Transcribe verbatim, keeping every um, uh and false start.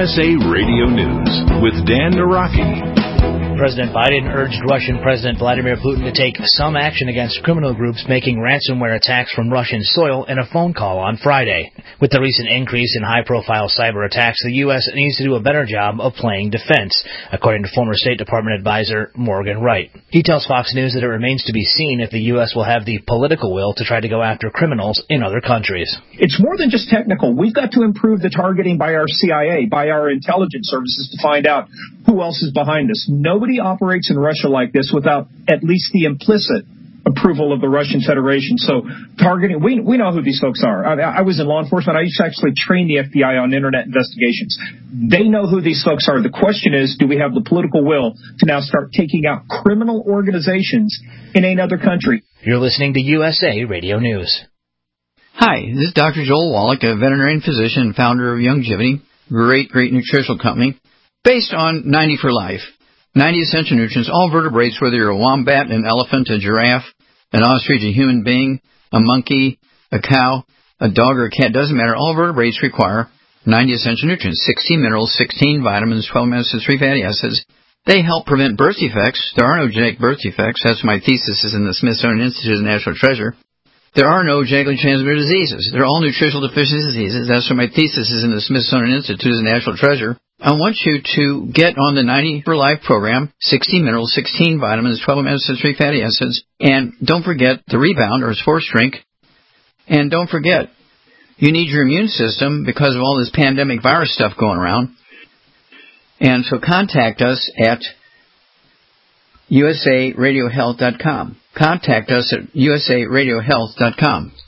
S A Radio News with Dan Naraki. President Biden urged Russian President Vladimir Putin to take some action against criminal groups making ransomware attacks from Russian soil in a phone call on Friday. With the recent increase in high-profile cyber attacks, the U S needs to do a better job of playing defense, according to former State Department advisor Morgan Wright. He tells Fox News that it remains to be seen if the U S will have the political will to try to go after criminals in other countries. It's more than just technical. We've got to improve the targeting by our C I A, by our intelligence services to find out who else is behind this. Nobody operates in Russia like this without at least the implicit approval of the Russian Federation. So targeting, we we know who these folks are. I, I was in law enforcement. I used to actually train the F B I on internet investigations. They know who these folks are. The question is, do we have the political will to now start taking out criminal organizations in another country? You're listening to U S A Radio News. Hi, this is Doctor Joel Wallach, a veterinarian physician and founder of Youngevity, great, great nutritional company, based on ninety for Life. ninety essential nutrients, all vertebrates, whether you're a wombat, an elephant, a giraffe, an ostrich, a human being, a monkey, a cow, a dog, or a cat, doesn't matter. All vertebrates require ninety essential nutrients, sixteen minerals, sixteen vitamins, twelve amino acids, three fatty acids. They help prevent birth defects. There are no genetic birth defects. That's my thesis is in the Smithsonian Institute of National Treasure. There are no genetically transmitted diseases. They're all nutritional deficiency diseases. That's what my thesis is in the Smithsonian Institute of National Treasure. I want you to get on the ninety for Life program, sixteen minerals, sixteen vitamins, twelve amino acids, three fatty acids, and don't forget the Rebound or sports drink. And don't forget, you need your immune system because of all this pandemic virus stuff going around. And so contact us at U S A radio health dot com. Contact us at U S A radio health dot com.